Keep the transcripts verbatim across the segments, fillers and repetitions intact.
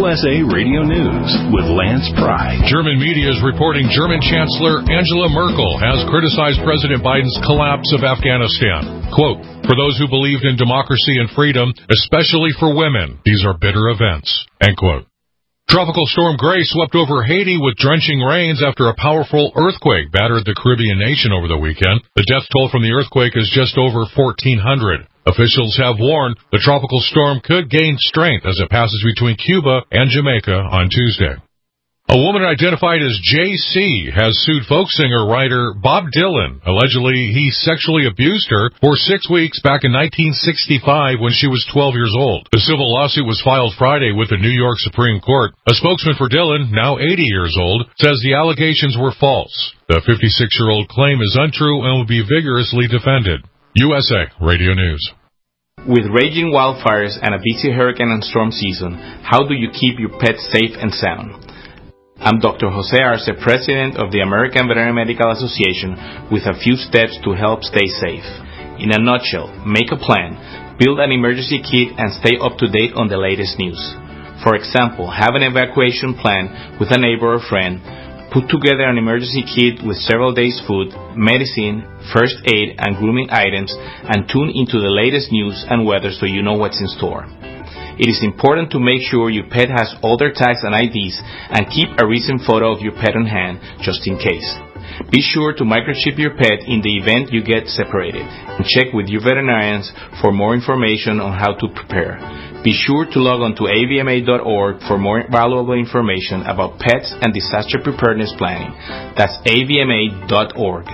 U S A Radio News with Lance Pry. German media is reporting German Chancellor Angela Merkel has criticized President Biden's collapse of Afghanistan. Quote, "For those who believed in democracy and freedom, especially for women, these are bitter events." End quote. Tropical Storm Gray swept over Haiti with drenching rains after a powerful earthquake battered the Caribbean nation over the weekend. The death toll from the earthquake is just over fourteen hundred. Officials have warned the tropical storm could gain strength as it passes between Cuba and Jamaica on Tuesday. A woman identified as J C has sued folk singer-writer Bob Dylan. Allegedly, he sexually abused her for six weeks back in nineteen sixty-five when she was twelve years old. The civil lawsuit was filed Friday with the New York Supreme Court. A spokesman for Dylan, now eighty years old, says the allegations were false. The fifty-six-year-old claim is untrue and will be vigorously defended. U S A Radio News. With raging wildfires and a busy hurricane and storm season, how do you keep your pets safe and sound? I'm Doctor Jose Arce, President of the American Veterinary Medical Association, with a few steps to help stay safe. In a nutshell, make a plan, build an emergency kit, and stay up to date on the latest news. For example, have an evacuation plan with a neighbor or friend. Put together an emergency kit with several days' food, medicine, first aid, and grooming items, and tune into the latest news and weather so you know what's in store. It is important to make sure your pet has all their tags and I Ds, and keep a recent photo of your pet on hand, just in case. Be sure to microchip your pet in the event you get separated, and check with your veterinarians for more information on how to prepare. Be sure to log on to A V M A dot org for more valuable information about pets and disaster preparedness planning. That's A V M A dot org.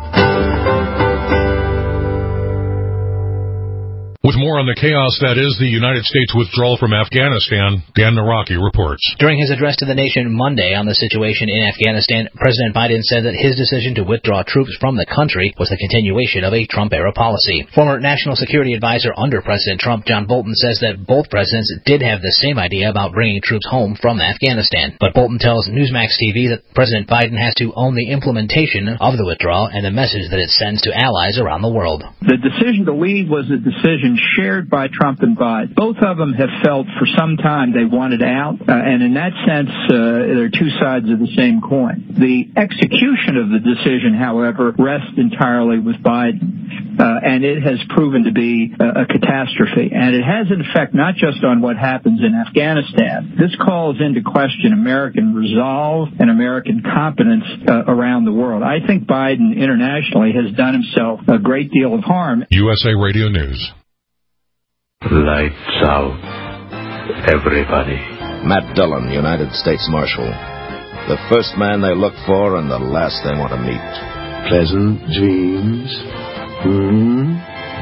With more on the chaos that is the United States withdrawal from Afghanistan, Dan Naraki reports. During his address to the nation Monday on the situation in Afghanistan, President Biden said that his decision to withdraw troops from the country was the continuation of a Trump-era policy. Former National Security Advisor under President Trump, John Bolton, says that both presidents did have the same idea about bringing troops home from Afghanistan. But Bolton tells Newsmax T V that President Biden has to own the implementation of the withdrawal and the message that it sends to allies around the world. The decision to leave was a decision shared by Trump and Biden. Both of them have felt for some time they wanted out, uh, and in that sense, uh, they're two sides of the same coin. The execution of the decision, however, rests entirely with Biden, uh, and it has proven to be a, a catastrophe. And it has an effect not just on what happens in Afghanistan. This calls into question American resolve and American competence uh, around the world. I think Biden internationally has done himself a great deal of harm. U S A Radio News. Lights out, everybody. Matt Dillon, United States Marshal. The first man they look for and the last they want to meet. Pleasant dreams. Hmm?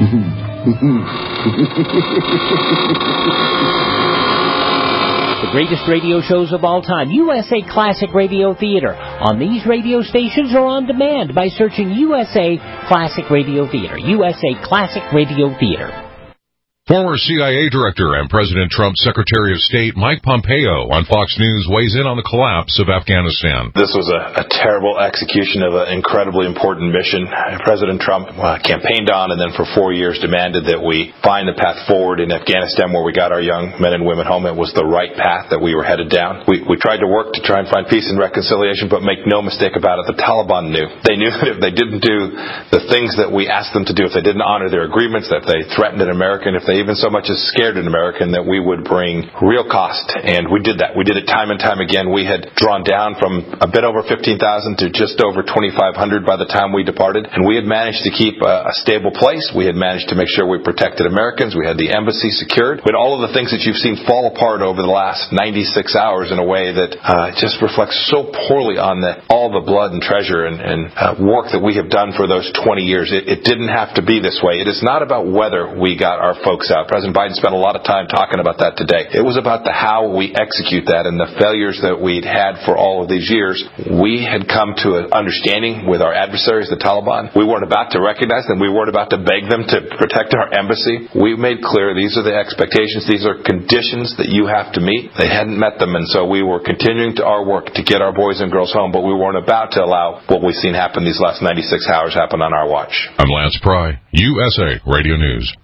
The greatest radio shows of all time, U S A Classic Radio Theater, on these radio stations or on demand by searching U S A Classic Radio Theater. U S A Classic Radio Theater. Former C I A Director and President Trump's Secretary of State Mike Pompeo on Fox News weighs in on the collapse of Afghanistan. This was a, a terrible execution of an incredibly important mission. President Trump uh, campaigned on and then for four years demanded that we find the path forward in Afghanistan where we got our young men and women home. It was the right path that we were headed down. We, we tried to work to try and find peace and reconciliation, but make no mistake about it, the Taliban knew. They knew that if they didn't do the things that we asked them to do, if they didn't honor their agreements, that if they threatened an American, if they even so much as scared an American, that we would bring real cost. And we did that. We did it time and time again. We had drawn down from a bit over fifteen thousand to just over twenty-five hundred by the time we departed. And we had managed to keep a, a stable place. We had managed to make sure we protected Americans. We had the embassy secured. We had all of the things that you've seen fall apart over the last ninety-six hours in a way that uh, just reflects so poorly on the, all the blood and treasure and, and uh, work that we have done for those twenty years. It, it didn't have to be this way. It is not about whether we got our folks out. President Biden spent a lot of time talking about that today. It was about the how we execute that and the failures that we'd had for all of these years. We had come to an understanding with our adversaries, the Taliban. We weren't about to recognize them. We weren't about to beg them to protect our embassy. We made clear these are the expectations. These are conditions that you have to meet. They hadn't met them, and so we were continuing to our work to get our boys and girls home, but we weren't about to allow what we've seen happen these last ninety-six hours happen on our watch. I'm Lance Pry, U S A Radio News.